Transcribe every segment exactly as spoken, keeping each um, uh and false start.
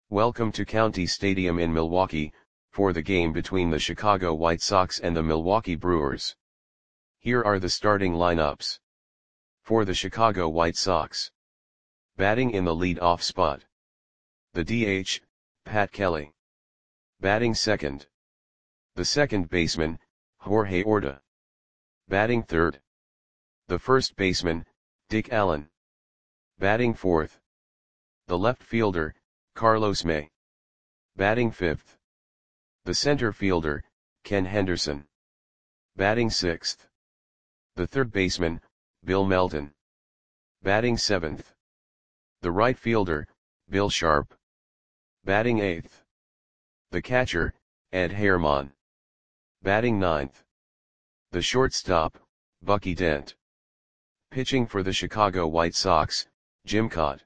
Welcome to County Stadium in Milwaukee, for the game between the Chicago White Sox and the Milwaukee Brewers. Here are the starting lineups. For the Chicago White Sox. Batting in the lead-off spot. The D H, Pat Kelly. Batting second. The second baseman, Jorge Orta. Batting third. The first baseman, Dick Allen. Batting fourth. The left fielder, Carlos May. Batting fifth. The center fielder, Ken Henderson. Batting sixth. The third baseman, Bill Melton. Batting seventh. The right fielder, Bill Sharp. Batting eighth. The catcher, Ed Herman. Batting ninth. The shortstop, Bucky Dent. Pitching for the Chicago White Sox, Jim Kaat.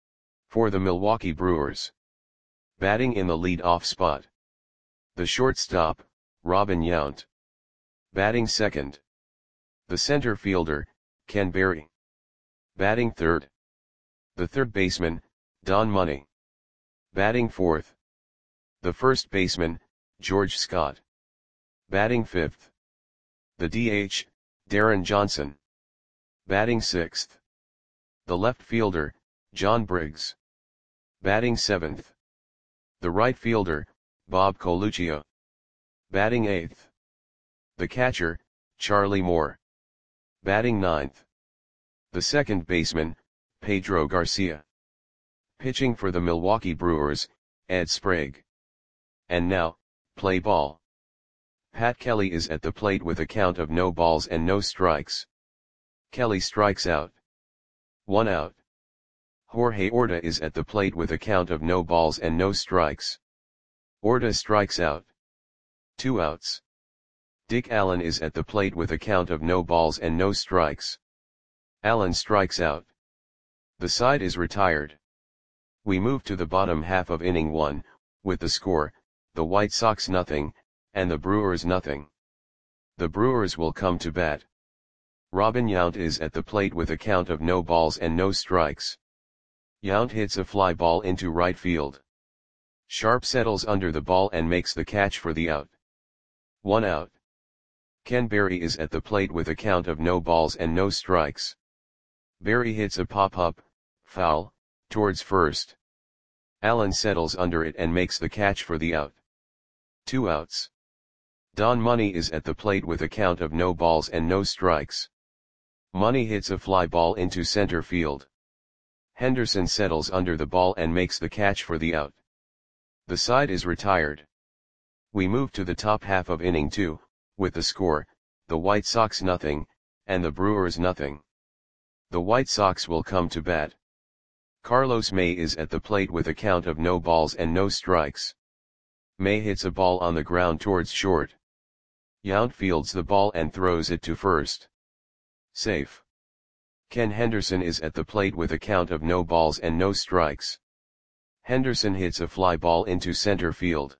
For the Milwaukee Brewers. Batting in the lead-off spot. The shortstop, Robin Yount. Batting second. The center fielder, Ken Berry. Batting third. The third baseman, Don Money. Batting fourth. The first baseman, George Scott. Batting fifth. The D H, Darren Johnson. Batting sixth. The left fielder, John Briggs. Batting seventh. The right fielder, Bob Coluccio. Batting eighth. The catcher, Charlie Moore. Batting ninth. The second baseman, Pedro Garcia. Pitching for the Milwaukee Brewers, Ed Sprague. And now, play ball. Pat Kelly is at the plate with a count of no balls and no strikes. Kelly strikes out. One out. Jorge Orta is at the plate with a count of no balls and no strikes. Orta strikes out. Two outs. Dick Allen is at the plate with a count of no balls and no strikes. Allen strikes out. The side is retired. We move to the bottom half of inning one, with the score, the White Sox nothing, and the Brewers nothing. The Brewers will come to bat. Robin Yount is at the plate with a count of no balls and no strikes. Yount hits a fly ball into right field. Sharp settles under the ball and makes the catch for the out. One out. Ken Berry is at the plate with a count of no balls and no strikes. Berry hits a pop-up, foul, towards first. Allen settles under it and makes the catch for the out. Two outs. Don Money is at the plate with a count of no balls and no strikes. Money hits a fly ball into center field. Henderson settles under the ball and makes the catch for the out. The side is retired. We move to the top half of inning two, with the score, the White Sox nothing, and the Brewers nothing. The White Sox will come to bat. Carlos May is at the plate with a count of no balls and no strikes. May hits a ball on the ground towards short. Yount fields the ball and throws it to first. Safe. Ken Henderson is at the plate with a count of no balls and no strikes. Henderson hits a fly ball into center field.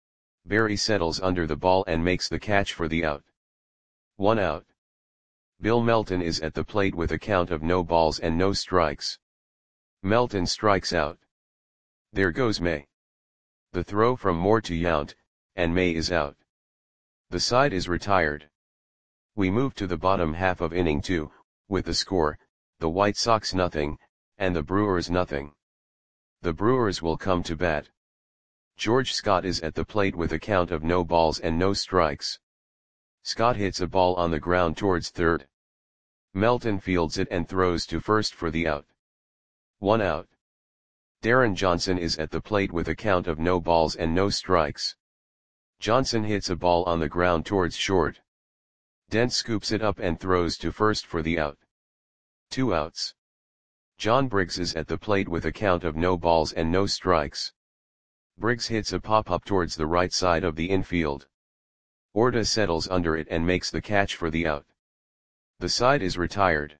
Berry settles under the ball and makes the catch for the out. One out. Bill Melton is at the plate with a count of no balls and no strikes. Melton strikes out. There goes May. The throw from Moore to Yount, and May is out. The side is retired. We move to the bottom half of inning two, with the score, the White Sox nothing, and the Brewers nothing. The Brewers will come to bat. George Scott is at the plate with a count of no balls and no strikes. Scott hits a ball on the ground towards third. Melton fields it and throws to first for the out. One out. Darren Johnson is at the plate with a count of no balls and no strikes. Johnson hits a ball on the ground towards short. Dent scoops it up and throws to first for the out. Two outs. John Briggs is at the plate with a count of no balls and no strikes. Briggs hits a pop-up towards the right side of the infield. Orta settles under it and makes the catch for the out. The side is retired.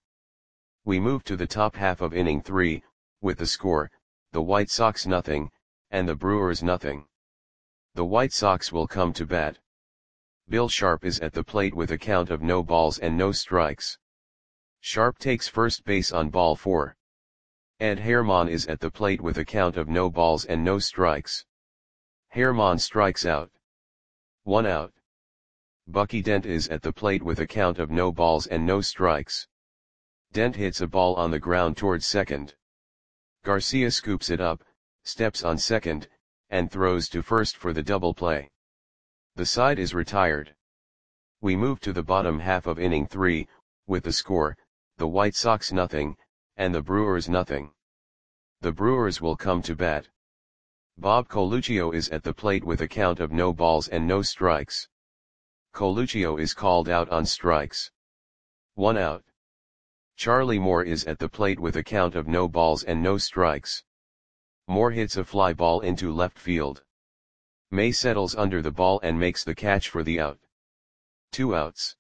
We move to the top half of inning three, with the score, the White Sox nothing, and the Brewers nothing. The White Sox will come to bat. Bill Sharp is at the plate with a count of no balls and no strikes. Sharp takes first base on ball four. Ed Herman is at the plate with a count of no balls and no strikes. Herman strikes out. One out. Bucky Dent is at the plate with a count of no balls and no strikes. Dent hits a ball on the ground towards second. Garcia scoops it up, steps on second, and throws to first for the double play. The side is retired. We move to the bottom half of inning three, with the score, the White Sox nothing, and the Brewers nothing. The Brewers will come to bat. Bob Coluccio is at the plate with a count of no balls and no strikes. Coluccio is called out on strikes. One out. Charlie Moore is at the plate with a count of no balls and no strikes. Moore hits a fly ball into left field. May settles under the ball and makes the catch for the out. Two outs.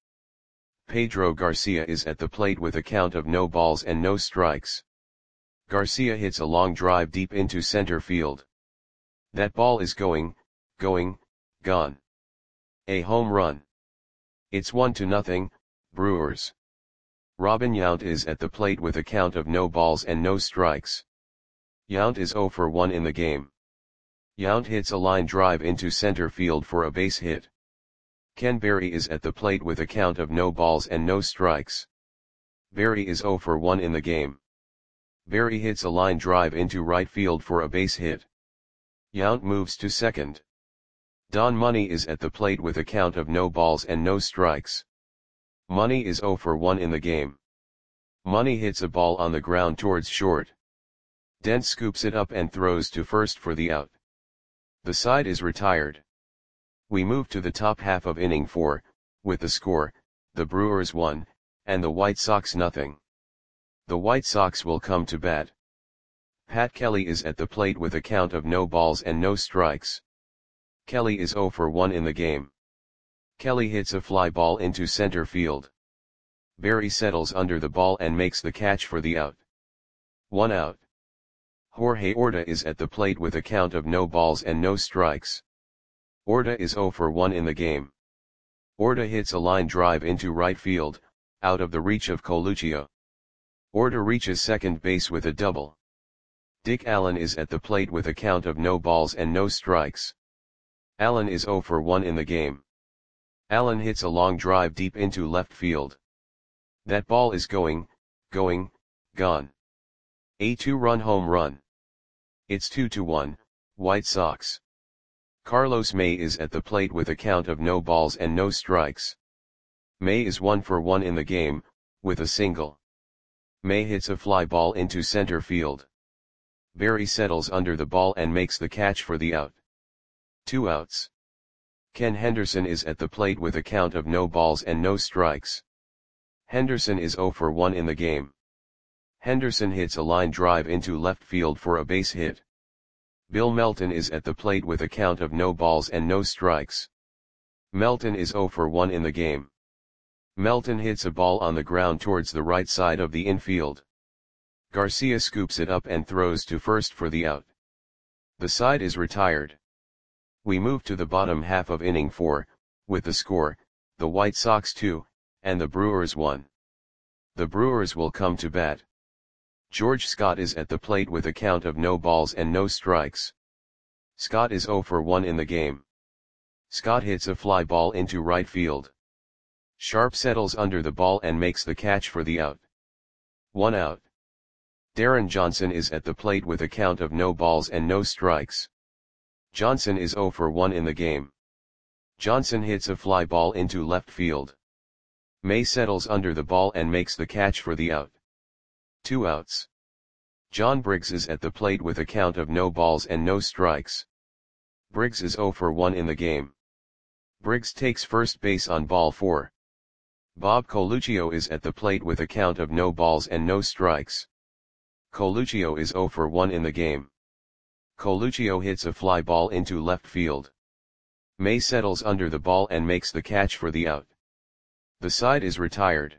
Pedro Garcia is at the plate with a count of no balls and no strikes. Garcia hits a long drive deep into center field. That ball is going, going, gone. A home run. It's one to nothing, Brewers. Robin Yount is at the plate with a count of no balls and no strikes. Yount is zero for one in the game. Yount hits a line drive into center field for a base hit. Ken Berry is at the plate with a count of no balls and no strikes. Berry is zero for one in the game. Berry hits a line drive into right field for a base hit. Yount moves to second. Don Money is at the plate with a count of no balls and no strikes. Money is zero for one in the game. Money hits a ball on the ground towards short. Dent scoops it up and throws to first for the out. The side is retired. We move to the top half of inning four, with the score, the Brewers one, and the White Sox nothing. The White Sox will come to bat. Pat Kelly is at the plate with a count of no balls and no strikes. Kelly is zero for one in the game. Kelly hits a fly ball into center field. Berry settles under the ball and makes the catch for the out. One out. Jorge Orta is at the plate with a count of no balls and no strikes. Orta is zero for one in the game. Orta hits a line drive into right field, out of the reach of Coluccio. Orta reaches second base with a double. Dick Allen is at the plate with a count of no balls and no strikes. Allen is zero for one in the game. Allen hits a long drive deep into left field. That ball is going, going, gone. A two-run home run. It's two to one, White Sox. Carlos May is at the plate with a count of no balls and no strikes. May is one for one in the game, with a single. May hits a fly ball into center field. Berry settles under the ball and makes the catch for the out. Two outs. Ken Henderson is at the plate with a count of no balls and no strikes. Henderson is zero for one in the game. Henderson hits a line drive into left field for a base hit. Bill Melton is at the plate with a count of no balls and no strikes. Melton is zero for one in the game. Melton hits a ball on the ground towards the right side of the infield. Garcia scoops it up and throws to first for the out. The side is retired. We move to the bottom half of inning four, with the score, the White Sox two, and the Brewers one. The Brewers will come to bat. George Scott is at the plate with a count of no balls and no strikes. Scott is zero for one in the game. Scott hits a fly ball into right field. Sharp settles under the ball and makes the catch for the out. One out. Darren Johnson is at the plate with a count of no balls and no strikes. Johnson is zero for one in the game. Johnson hits a fly ball into left field. May settles under the ball and makes the catch for the out. Two outs. John Briggs is at the plate with a count of no balls and no strikes. Briggs is zero for one in the game. Briggs takes first base on ball four. Bob Coluccio is at the plate with a count of no balls and no strikes. Coluccio is zero for one in the game. Coluccio hits a fly ball into left field. May settles under the ball and makes the catch for the out. The side is retired.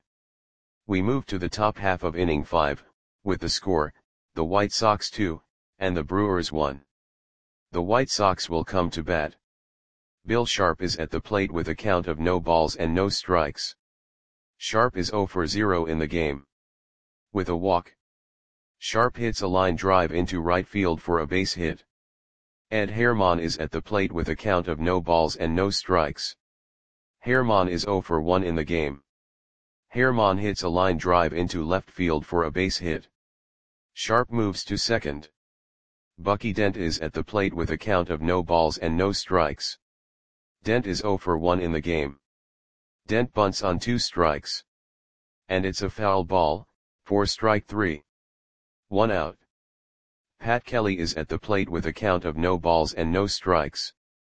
We move to the top half of inning five, with the score, the White Sox two, and the Brewers one. The White Sox will come to bat. Bill Sharp is at the plate with a count of no balls and no strikes. Sharp is zero for zero in the game. With a walk. Sharp hits a line drive into right field for a base hit. Ed Herman is at the plate with a count of no balls and no strikes. Herman is zero for one in the game. Herman hits a line drive into left field for a base hit. Sharp moves to second. Bucky Dent is at the plate with a count of no balls and no strikes. Dent is zero for one in the game. Dent bunts on two strikes. And it's a foul ball, for strike three. One out. Pat Kelly is at the plate with a count of no balls and no strikes.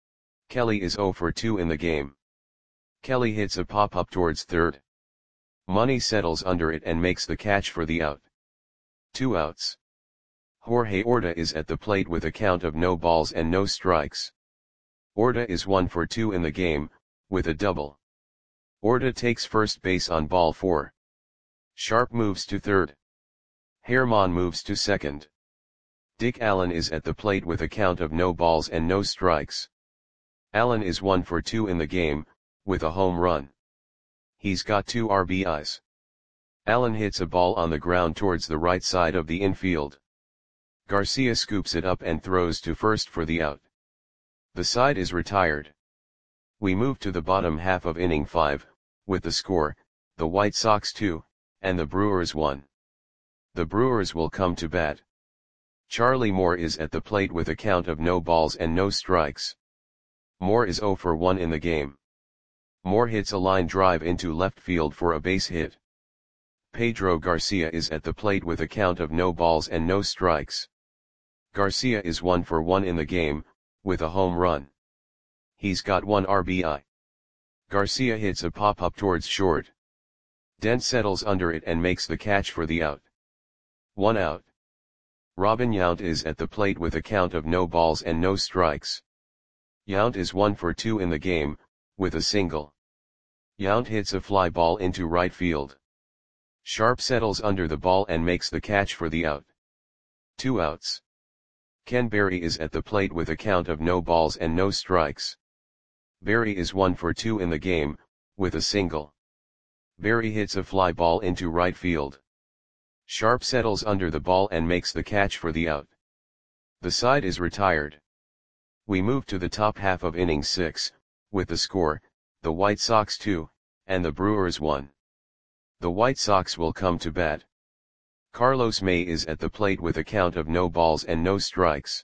Kelly is zero for two in the game. Kelly hits a pop-up towards third. Money settles under it and makes the catch for the out. Two outs. Jorge Orta is at the plate with a count of no balls and no strikes. Orta is one for two in the game, with a double. Orta takes first base on ball four. Sharp moves to third. Herman moves to second. Dick Allen is at the plate with a count of no balls and no strikes. Allen is one for two in the game, with a home run. He's got two R B Is. Allen hits a ball on the ground towards the right side of the infield. Garcia scoops it up and throws to first for the out. The side is retired. We move to the bottom half of inning five, with the score, the White Sox two, and the Brewers one. The Brewers will come to bat. Charlie Moore is at the plate with a count of no balls and no strikes. Moore is zero for one in the game. Moore hits a line drive into left field for a base hit. Pedro Garcia is at the plate with a count of no balls and no strikes. Garcia is one for one in the game, with a home run. He's got one R B I. Garcia hits a pop-up towards short. Dent settles under it and makes the catch for the out. One out. Robin Yount is at the plate with a count of no balls and no strikes. Yount is one for two in the game, with a single. Yount hits a fly ball into right field. Sharp settles under the ball and makes the catch for the out. Two outs. Ken Berry is at the plate with a count of no balls and no strikes. Berry is one for two in the game, with a single. Berry hits a fly ball into right field. Sharp settles under the ball and makes the catch for the out. The side is retired. We move to the top half of inning six, with the score, the White Sox two, and the Brewers one. The White Sox will come to bat. Carlos May is at the plate with a count of no balls and no strikes.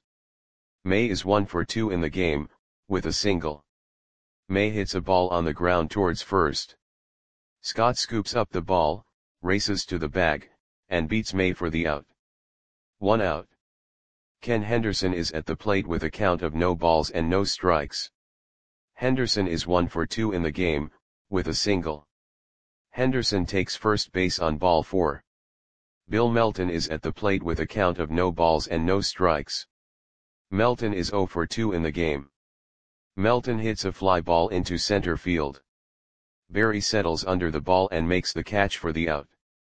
May is one for two in the game, with a single. May hits a ball on the ground towards first. Scott scoops up the ball, races to the bag, and beats May for the out. One out. Ken Henderson is at the plate with a count of no balls and no strikes. Henderson is one for two in the game, with a single. Henderson takes first base on ball four. Bill Melton is at the plate with a count of no balls and no strikes. Melton is zero for two in the game. Melton hits a fly ball into center field. Berry settles under the ball and makes the catch for the out.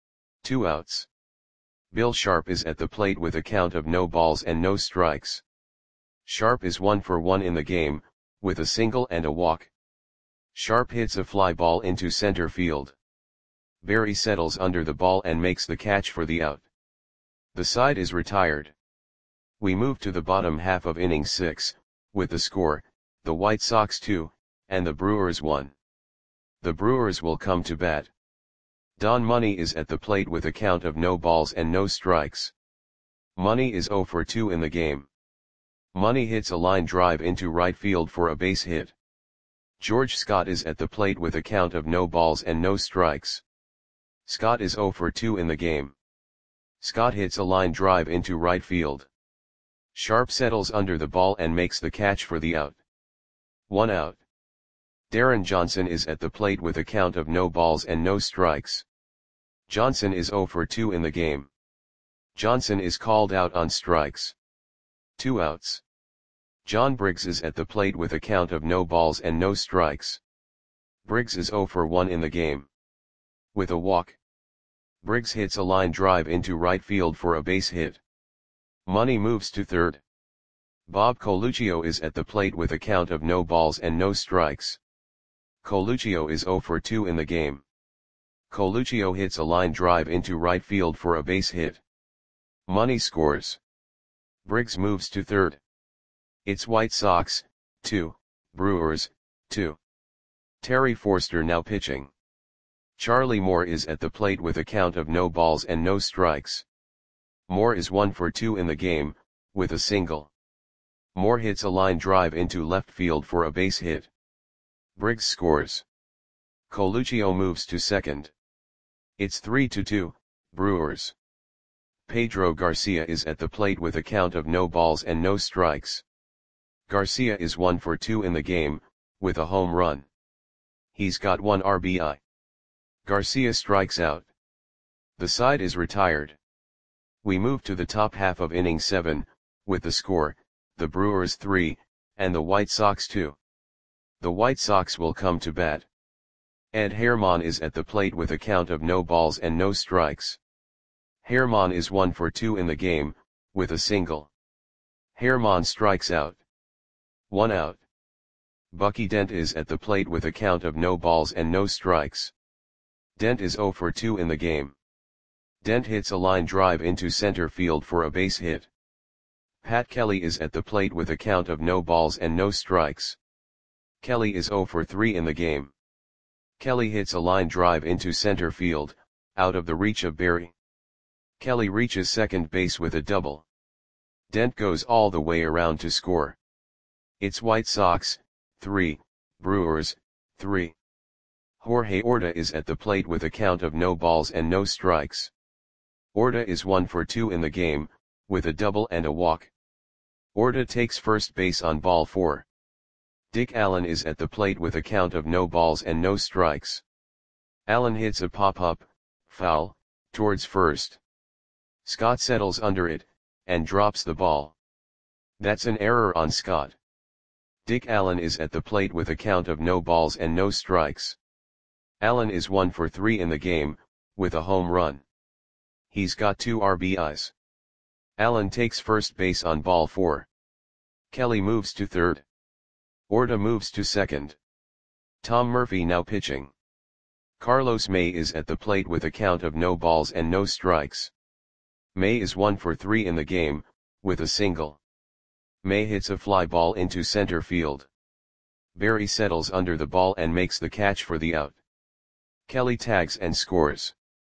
Two outs. Bill Sharp is at the plate with a count of no balls and no strikes. Sharp is one for one in the game, with a single and a walk. Sharp hits a fly ball into center field. Berry settles under the ball and makes the catch for the out. The side is retired. We move to the bottom half of inning six, with the score, the White Sox two, and the Brewers one. The Brewers will come to bat. Don Money is at the plate with a count of no balls and no strikes. Money is zero for two in the game. Money hits a line drive into right field for a base hit. George Scott is at the plate with a count of no balls and no strikes. Scott is zero for two in the game. Scott hits a line drive into right field. Sharp settles under the ball and makes the catch for the out. One out. Darren Johnson is at the plate with a count of no balls and no strikes. Johnson is zero for two in the game. Johnson is called out on strikes. Two outs. John Briggs is at the plate with a count of no balls and no strikes. Briggs is zero for one in the game. With a walk. Briggs hits a line drive into right field for a base hit. Money moves to third. Bob Coluccio is at the plate with a count of no balls and no strikes. Coluccio is zero for two in the game. Coluccio hits a line drive into right field for a base hit. Money scores. Briggs moves to third. It's White Sox, two, Brewers, two. Terry Forster now pitching. Charlie Moore is at the plate with a count of no balls and no strikes. Moore is one for two in the game, with a single. Moore hits a line drive into left field for a base hit. Briggs scores. Coluccio moves to second. It's three to two, Brewers. Pedro Garcia is at the plate with a count of no balls and no strikes. Garcia is one for two in the game, with a home run. He's got one R B I. Garcia strikes out. The side is retired. We move to the top half of inning seven, with the score, the Brewers three, and the White Sox two. The White Sox will come to bat. Ed Herman is at the plate with a count of no balls and no strikes. Herman is one for two in the game, with a single. Herman strikes out. One out. Bucky Dent is at the plate with a count of no balls and no strikes. Dent is zero for two in the game. Dent hits a line drive into center field for a base hit. Pat Kelly is at the plate with a count of no balls and no strikes. Kelly is zero for three in the game. Kelly hits a line drive into center field, out of the reach of Berry. Kelly reaches second base with a double. Dent goes all the way around to score. It's White Sox, three, Brewers, three. Jorge Orta is at the plate with a count of no balls and no strikes. Orta is one for two in the game, with a double and a walk. Orta takes first base on ball four. Dick Allen is at the plate with a count of no balls and no strikes. Allen hits a pop-up, foul, towards first. Scott settles under it, and drops the ball. That's an error on Scott. Dick Allen is at the plate with a count of no balls and no strikes. Allen is one for three in the game, with a home run. He's got two R B Is. Allen takes first base on ball four. Kelly moves to third. Orta moves to second. Tom Murphy now pitching. Carlos May is at the plate with a count of no balls and no strikes. May is one for three in the game, with a single. May hits a fly ball into center field. Berry settles under the ball and makes the catch for the out. Kelly tags and scores.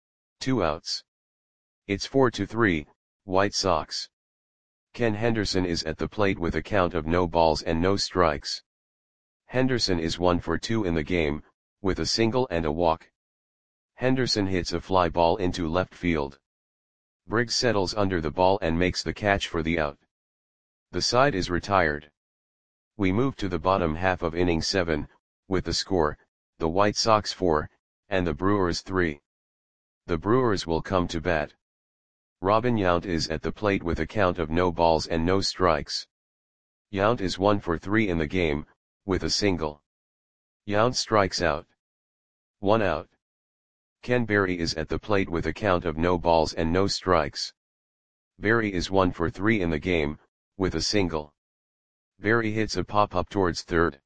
Two outs. It's four to three, White Sox. Ken Henderson is at the plate with a count of no balls and no strikes. Henderson is one for two in the game, with a single and a walk. Henderson hits a fly ball into left field. Briggs settles under the ball and makes the catch for the out. The side is retired. We move to the bottom half of inning seven, with the score, the White Sox four, and the Brewers three. The Brewers will come to bat. Robin Yount is at the plate with a count of no balls and no strikes. Yount is one for three in the game, with a single. Yount strikes out. One out. Ken Berry is at the plate with a count of no balls and no strikes. Berry is one for three in the game, with a single. Berry hits a pop-up towards third.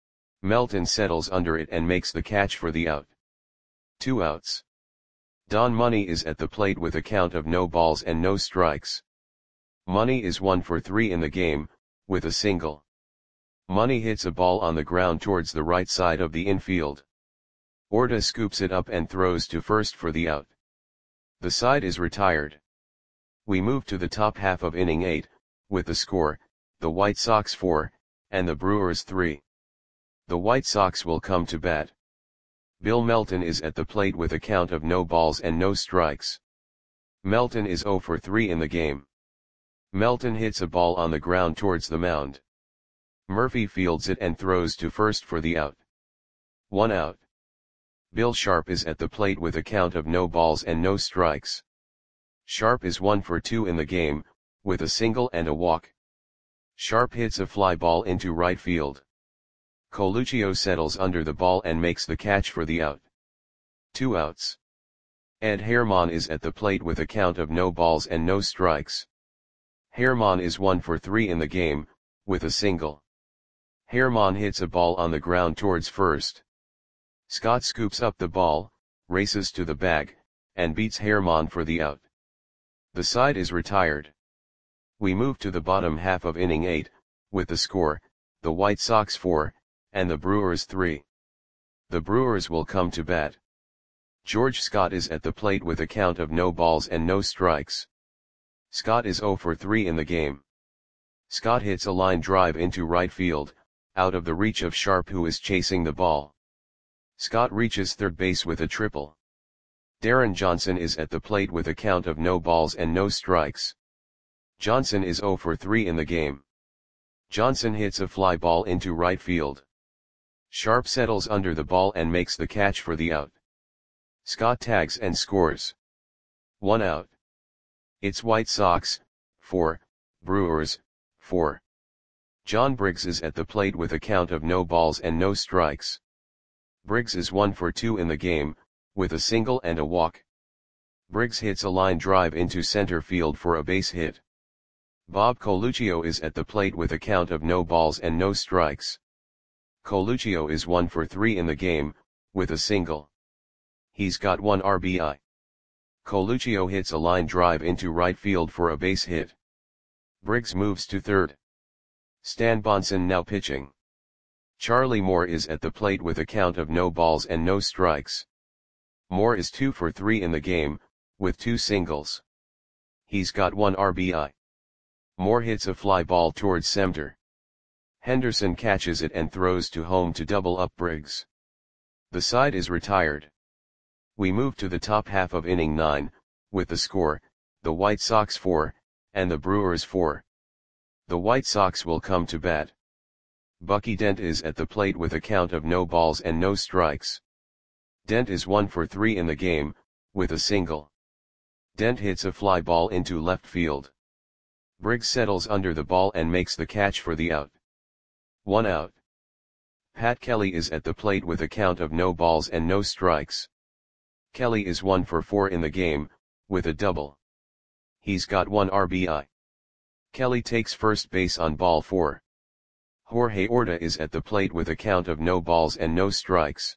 Melton settles under it and makes the catch for the out. Two outs. Don Money is at the plate with a count of no balls and no strikes. Money is one for three in the game, with a single. Money hits a ball on the ground towards the right side of the infield. Orta scoops it up and throws to first for the out. The side is retired. We move to the top half of inning eight, with the score, the White Sox four, and the Brewers three. The White Sox will come to bat. Bill Melton is at the plate with a count of no balls and no strikes. Melton is zero for three in the game. Melton hits a ball on the ground towards the mound. Murphy fields it and throws to first for the out. One out. Bill Sharp is at the plate with a count of no balls and no strikes. Sharp is one for two in the game, with a single and a walk. Sharp hits a fly ball into right field. Coluccio settles under the ball and makes the catch for the out. Two outs. Ed Herman is at the plate with a count of no balls and no strikes. Herman is one for three in the game, with a single. Herman hits a ball on the ground towards first. Scott scoops up the ball, races to the bag, and beats Herman for the out. The side is retired. We move to the bottom half of inning eight, with the score, the White Sox four, and the Brewers three. The Brewers will come to bat. George Scott is at the plate with a count of no balls and no strikes. Scott is oh for three in the game. Scott hits a line drive into right field, out of the reach of Sharp, who is chasing the ball. Scott reaches third base with a triple. Darren Johnson is at the plate with a count of no balls and no strikes. Johnson is oh for three in the game. Johnson hits a fly ball into right field. Sharp settles under the ball and makes the catch for the out. Scott tags and scores. One out. It's White Sox, four, Brewers, four. John Briggs is at the plate with a count of no balls and no strikes. Briggs is one for two in the game, with a single and a walk. Briggs hits a line drive into center field for a base hit. Bob Coluccio is at the plate with a count of no balls and no strikes. Coluccio is one for three in the game, with a single. He's got one R B I. Coluccio hits a line drive into right field for a base hit. Briggs moves to third. Stan Bonson now pitching. Charlie Moore is at the plate with a count of no balls and no strikes. Moore is two for three in the game, with two singles. He's got one R B I. Moore hits a fly ball towards center. Henderson catches it and throws to home to double up Briggs. The side is retired. We move to the top half of inning nine, with the score, the White Sox four, and the Brewers four. The White Sox will come to bat. Bucky Dent is at the plate with a count of no balls and no strikes. Dent is one for three in the game, with a single. Dent hits a fly ball into left field. Briggs settles under the ball and makes the catch for the out. One out. Pat Kelly is at the plate with a count of no balls and no strikes. Kelly is one for four in the game, with a double. He's got one R B I. Kelly takes first base on ball four. Jorge Orta is at the plate with a count of no balls and no strikes.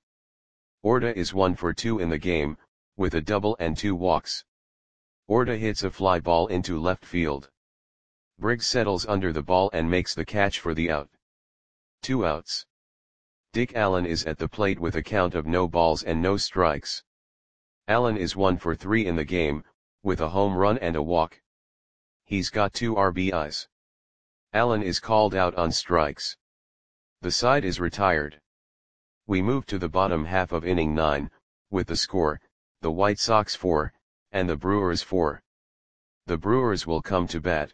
Orta is one for two in the game, with a double and two walks. Orta hits a fly ball into left field. Briggs settles under the ball and makes the catch for the out. Two outs. Dick Allen is at the plate with a count of no balls and no strikes. Allen is one for three in the game, with a home run and a walk. He's got two R B Is. Allen is called out on strikes. The side is retired. We move to the bottom half of inning nine, with the score, the White Sox four, and the Brewers four. The Brewers will come to bat.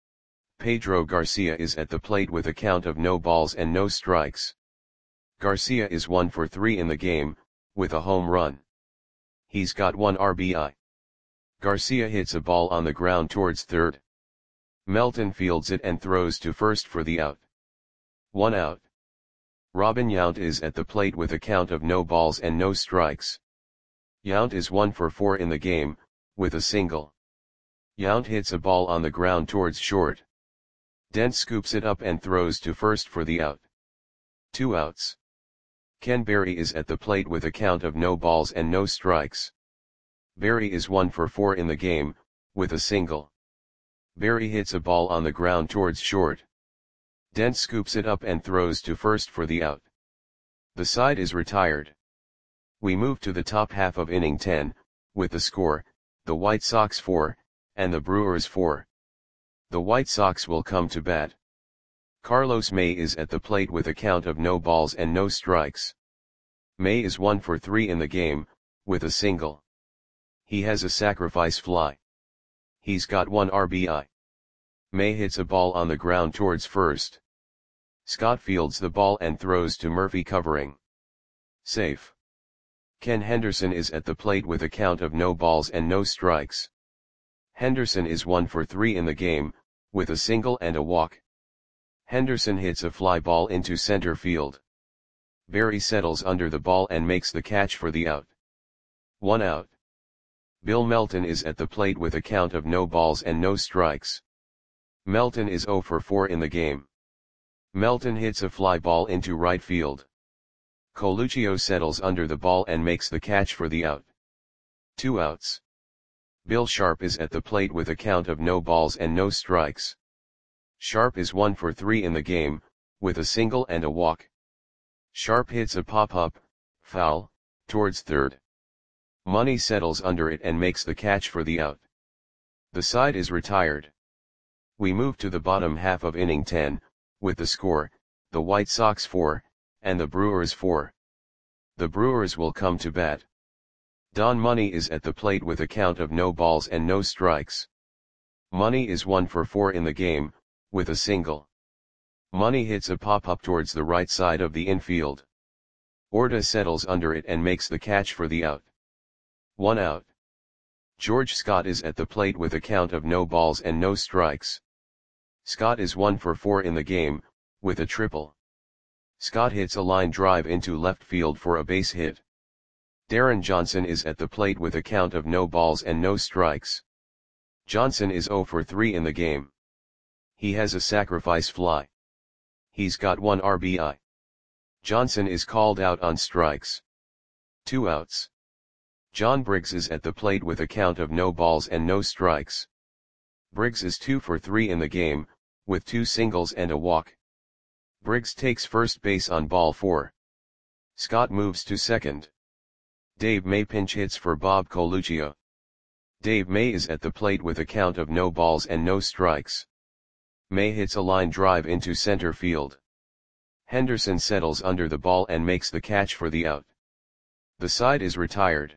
Pedro Garcia is at the plate with a count of no balls and no strikes. Garcia is one for three in the game, with a home run. He's got one R B I. Garcia hits a ball on the ground towards third. Melton fields it and throws to first for the out. One out. Robin Yount is at the plate with a count of no balls and no strikes. Yount is one for four in the game, with a single. Yount hits a ball on the ground towards short. Dent scoops it up and throws to first for the out. Two outs. Ken Berry is at the plate with a count of no balls and no strikes. Berry is one for four in the game, with a single. Berry hits a ball on the ground towards short. Dent scoops it up and throws to first for the out. The side is retired. We move to the top half of inning ten, with the score, the White Sox four, and the Brewers four. The White Sox will come to bat. Carlos May is at the plate with a count of no balls and no strikes. May is one for three in the game, with a single. He has a sacrifice fly. He's got one R B I. May hits a ball on the ground towards first. Scott fields the ball and throws to Murphy covering. Safe. Ken Henderson is at the plate with a count of no balls and no strikes. Henderson is one for three in the game, with a single and a walk. Henderson hits a fly ball into center field. Berry settles under the ball and makes the catch for the out. One out. Bill Melton is at the plate with a count of no balls and no strikes. Melton is oh for four in the game. Melton hits a fly ball into right field. Coluccio settles under the ball and makes the catch for the out. Two outs. Bill Sharp is at the plate with a count of no balls and no strikes. Sharp is one for three in the game, with a single and a walk. Sharp hits a pop-up, foul, towards third. Money settles under it and makes the catch for the out. The side is retired. We move to the bottom half of inning ten, with the score, the White Sox four, and the Brewers four. The Brewers will come to bat. Don Money is at the plate with a count of no balls and no strikes. Money is one for four in the game, with a single. Money hits a pop-up towards the right side of the infield. Orta settles under it and makes the catch for the out. One out. George Scott is at the plate with a count of no balls and no strikes. Scott is one for four in the game, with a triple. Scott hits a line drive into left field for a base hit. Darren Johnson is at the plate with a count of no balls and no strikes. Johnson is zero for three in the game. He has a sacrifice fly. He's got one R B I. Johnson is called out on strikes. Two outs. John Briggs is at the plate with a count of no balls and no strikes. Briggs is two for three in the game, with two singles and a walk. Briggs takes first base on ball four. Scott moves to second. Dave May pinch hits for Bob Coluccio. Dave May is at the plate with a count of no balls and no strikes. May hits a line drive into center field. Henderson settles under the ball and makes the catch for the out. The side is retired.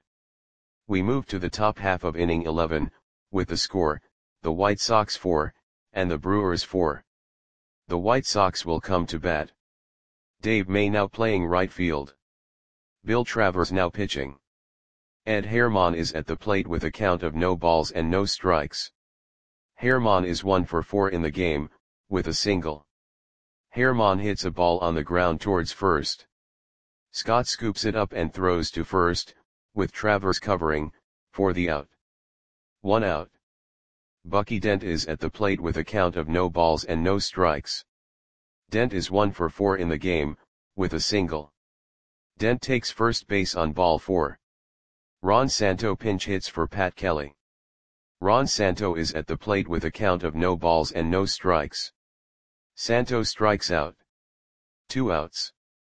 We move to the top half of inning eleven, with the score, the White Sox four, and the Brewers four. The White Sox will come to bat. Dave May now playing right field. Bill Travers now pitching. Ed Herman is at the plate with a count of no balls and no strikes. Herman is one for four in the game, with a single. Herman hits a ball on the ground towards first. Scott scoops it up and throws to first, with Travers covering, for the out. One out. Bucky Dent is at the plate with a count of no balls and no strikes. Dent is one for four in the game, with a single. Dent takes first base on ball four. Ron Santo pinch hits for Pat Kelly. Ron Santo is at the plate with a count of no balls and no strikes. Santo strikes out. Two outs.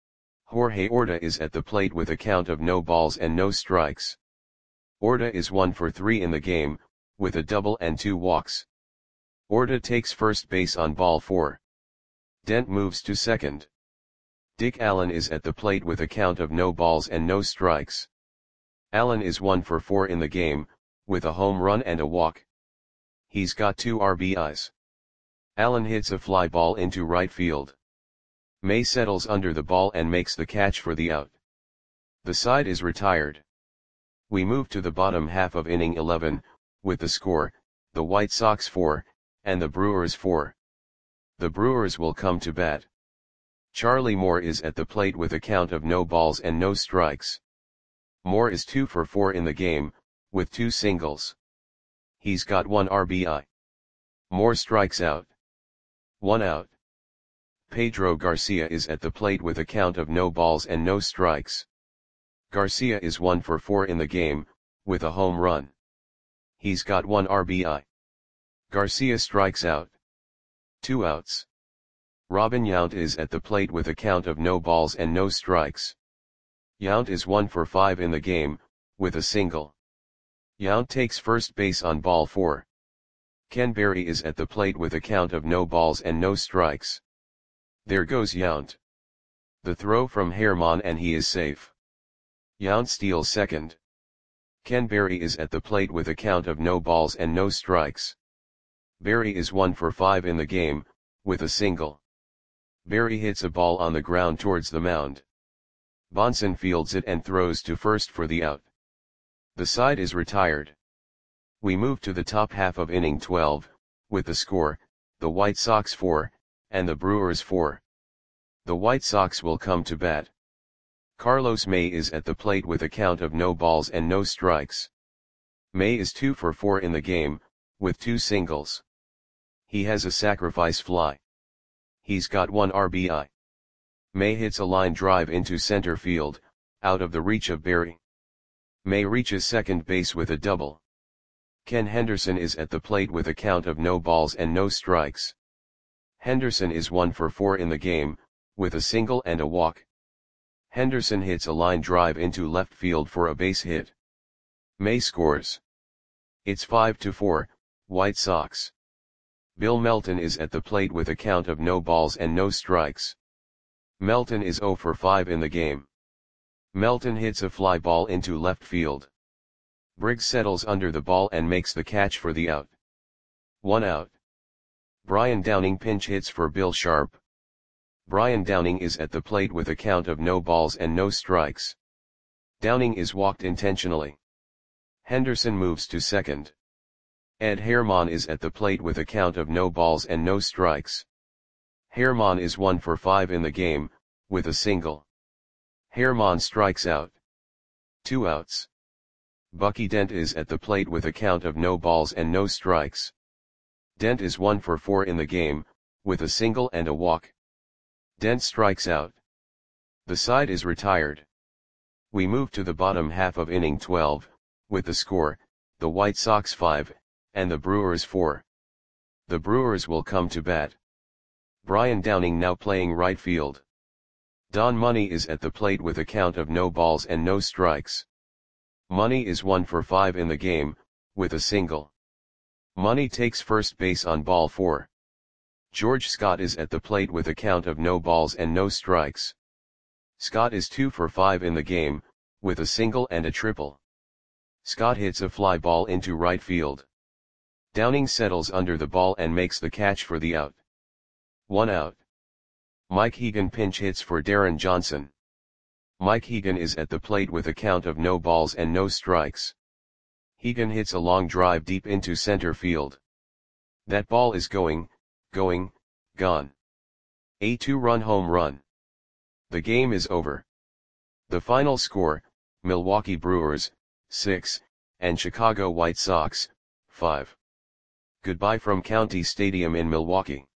Jorge Orta is at the plate with a count of no balls and no strikes. Orta is one for three in the game, with a double and two walks. Orta takes first base on ball four. Dent moves to second. Dick Allen is at the plate with a count of no balls and no strikes. Allen is one for four in the game, with a home run and a walk. He's got two R B Is. Allen hits a fly ball into right field. May settles under the ball and makes the catch for the out. The side is retired. We move to the bottom half of inning eleven, with the score, the White Sox four, and the Brewers four. The Brewers will come to bat. Charlie Moore is at the plate with a count of no balls and no strikes. Moore is two for four in the game, with two singles. He's got one R B I. Moore strikes out. One out. Pedro Garcia is at the plate with a count of no balls and no strikes. Garcia is one for four in the game, with a home run. He's got one R B I. Garcia strikes out. Two outs. Robin Yount is at the plate with a count of no balls and no strikes. Yount is one for five in the game, with a single. Yount takes first base on ball four. Ken Berry is at the plate with a count of no balls and no strikes. There goes Yount. The throw from Herman and he is safe. Yount steals second. Ken Berry is at the plate with a count of no balls and no strikes. Berry is one for five in the game, with a single. Berry hits a ball on the ground towards the mound. Bonson fields it and throws to first for the out. The side is retired. We move to the top half of inning twelve, with the score, the White Sox four, and the Brewers four. The White Sox will come to bat. Carlos May is at the plate with a count of no balls and no strikes. May is two for four in the game, with two singles. He has a sacrifice fly. He's got one R B I. May hits a line drive into center field, out of the reach of Berry. May reaches second base with a double. Ken Henderson is at the plate with a count of no balls and no strikes. Henderson is one for four in the game, with a single and a walk. Henderson hits a line drive into left field for a base hit. May scores. It's five to four, White Sox. Bill Melton is at the plate with a count of no balls and no strikes. Melton is zero for five in the game. Melton hits a fly ball into left field. Briggs settles under the ball and makes the catch for the out. One out. Brian Downing pinch hits for Bill Sharp. Brian Downing is at the plate with a count of no balls and no strikes. Downing is walked intentionally. Henderson moves to second. Ed Herman is at the plate with a count of no balls and no strikes. Herman is one for five in the game, with a single. Herman strikes out. Two outs. Bucky Dent is at the plate with a count of no balls and no strikes. Dent is one for four in the game, with a single and a walk. Dent strikes out. The side is retired. We move to the bottom half of inning twelve, with the score, the White Sox five, and the Brewers four. The Brewers will come to bat. Brian Downing now playing right field. Don Money is at the plate with a count of no balls and no strikes. Money is one for five in the game, with a single. Money takes first base on ball four. George Scott is at the plate with a count of no balls and no strikes. Scott is two for five in the game, with a single and a triple. Scott hits a fly ball into right field. Downing settles under the ball and makes the catch for the out. One out. Mike Hegan pinch hits for Darren Johnson. Mike Hegan is at the plate with a count of no balls and no strikes. Hegan hits a long drive deep into center field. That ball is going, going, gone. A two-run home run. The game is over. The final score, Milwaukee Brewers, six, and Chicago White Sox, five. Goodbye from County Stadium in Milwaukee.